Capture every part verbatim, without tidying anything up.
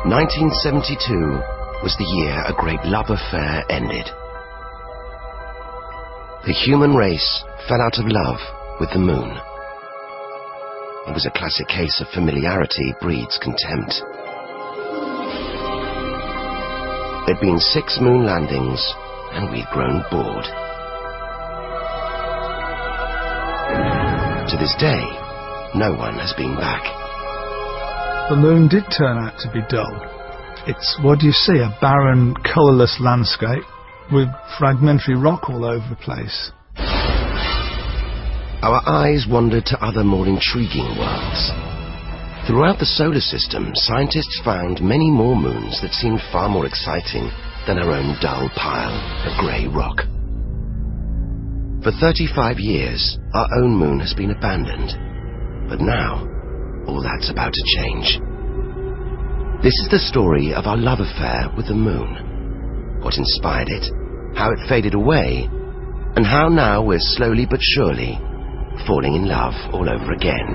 nineteen seventy-two was the year a great love affair ended. The human race fell out of love with the moon. It was a classic case of familiarity breeds contempt. There'd been six moon landings, and we'd grown bored. To this day, no one has been back. The moon did turn out to be dull. It's, what do you see, a barren, colourless landscape with fragmentary rock all over the place. Our eyes wandered to other more intriguing worlds. Throughout the solar system, scientists found many more moons that seemed far more exciting than our own dull pile of grey rock. For thirty-five years, our own moon has been abandoned. But now, all that's about to change. This is the story of our love affair with the moon. What inspired it, how it faded away, and how now we're slowly but surely falling in love all over again.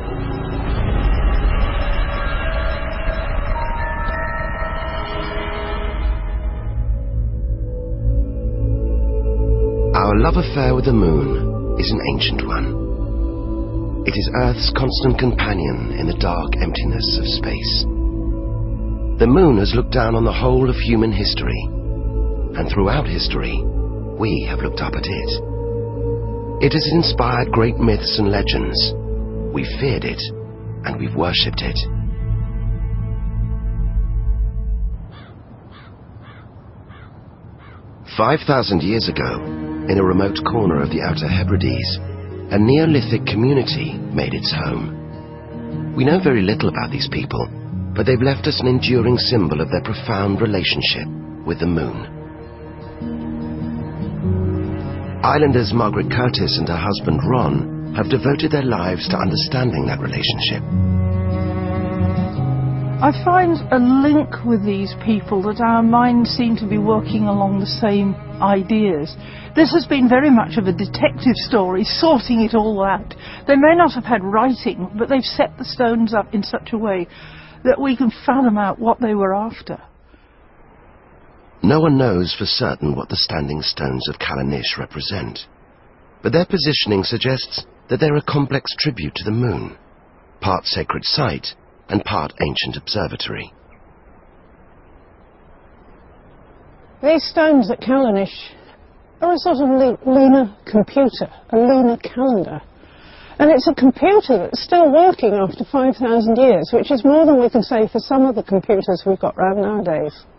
Our love affair with the moon is an ancient one. It is Earth's constant companion in the dark emptiness of space. The moon has looked down on the whole of human history, and throughout history, we have looked up at it. It has inspired great myths and legends. We've feared it, and we've worshipped it. Five thousand years ago, in a remote corner of the Outer Hebrides, a Neolithic community made its home. We know very little about these people, but they've left us an enduring symbol of their profound relationship with the moon. Islanders Margaret Curtis and her husband Ron have devoted their lives to understanding that relationship. I find a link with these people that our minds seem to be working along the same ideas. This has been very much of a detective story, sorting it all out. They may not have had writing, but they've set the stones up in such a way that we can fathom out what they were after. No one knows for certain what the standing stones of Callanish represent, but their positioning suggests that they're a complex tribute to the moon, part sacred site and part ancient observatory. These stones at Callanish are a sort of lunar computer, a lunar calendar. And it's a computer that's still working after five thousand years, which is more than we can say for some of the computers we've got around nowadays.